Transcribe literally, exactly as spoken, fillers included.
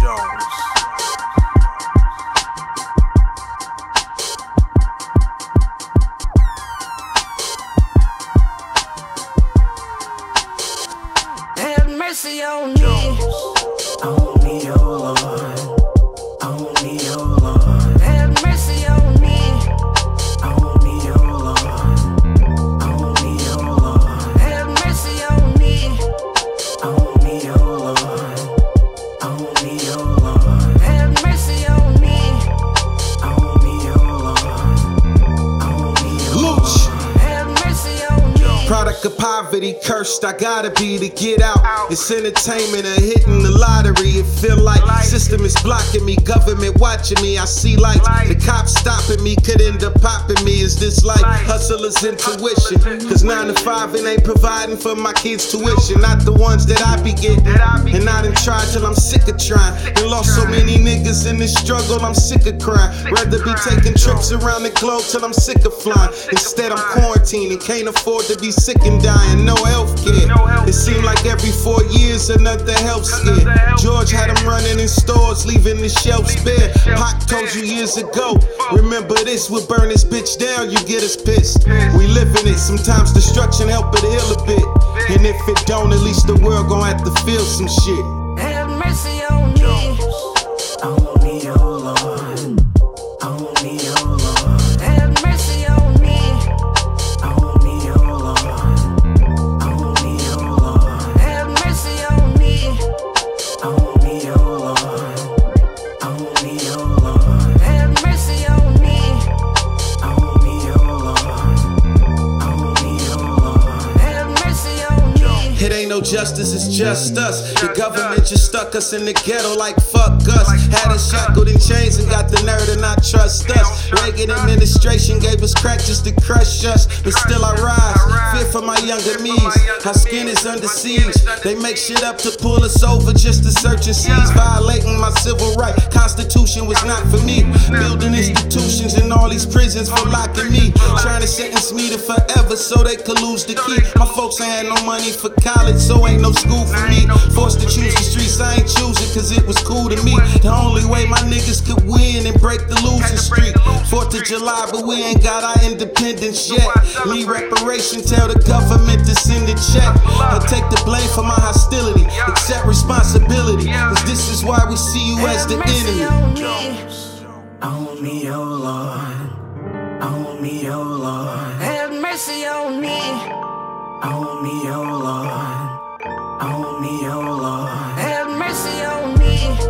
Jones. Have mercy on me. On me, oh Lord. On me, oh Lord. Have mercy on me. On me, oh Lord. On me, oh Lord. Have mercy on me. On me, oh Lord. On me, oh Lord. Have mercy on me. On me, oh Lord. On me, oh Lord. Have mercy on me. Product of poverty, cursed, I gotta be to get out. It's entertainment or hitting the lottery. It feel like system is blocking me, government watching me. I see lights, the cops stopping me, could end up popping me. Is this like hustlers' intuition? Cause nine to five it ain't providing for my kids' tuition. Not the ones that I be getting. And I done tried till I'm sick of trying. And lost so many niggas in this struggle, I'm sick of crying. Rather be taking trips around the globe till I'm sick of flying. Instead I'm quarantining, can't afford to be sick and dying, no health care. It seemed like every four years another health scare. George had them running in stores, leaving the shelves bare. Pac told you years ago, remember this, we'll burn this bitch down, you get us pissed. We live in it, sometimes destruction help it heal a bit. And if it don't, at least the world gon' have to feel some shit. Have mercy on me. On me, oh Lord. On me, oh Lord. Have mercy on me. On me, oh Lord. On me, oh Lord. Have mercy on me. On me, oh Lord. On me, oh Lord. Have mercy on me. On me, oh Lord. On me, oh Lord. Have mercy on me. It ain't no justice, it's just us. The government just stuck us in the ghetto like fuck us. Had us shackled in chains and got the nerve to not trust us. Reagan administration gave us crack just to crush us. But still I rise, fear for my younger me's. Our skin is under siege. They make shit up to pull us over just to search and seize. Violating my civil right. Constitution was not for me. Building institutions in all these prisons for locking me. Trying to sentence me to forever so they could lose the key. My folks ain't had no money for college, so ain't no school for me. Forced to choose the streets, I ain't choosing cause it was cool to me. The only way my niggas could win and break the losing streak. Fourth of July, but we ain't got our independence yet. Need reparation, tell the government to send a check. I take the blame for my hostility, accept responsibility, cause this is why we see you as the enemy. On me, oh Lord. On me, oh Lord. Have mercy on me. On me, oh Lord. On me, oh Lord. Have mercy on me.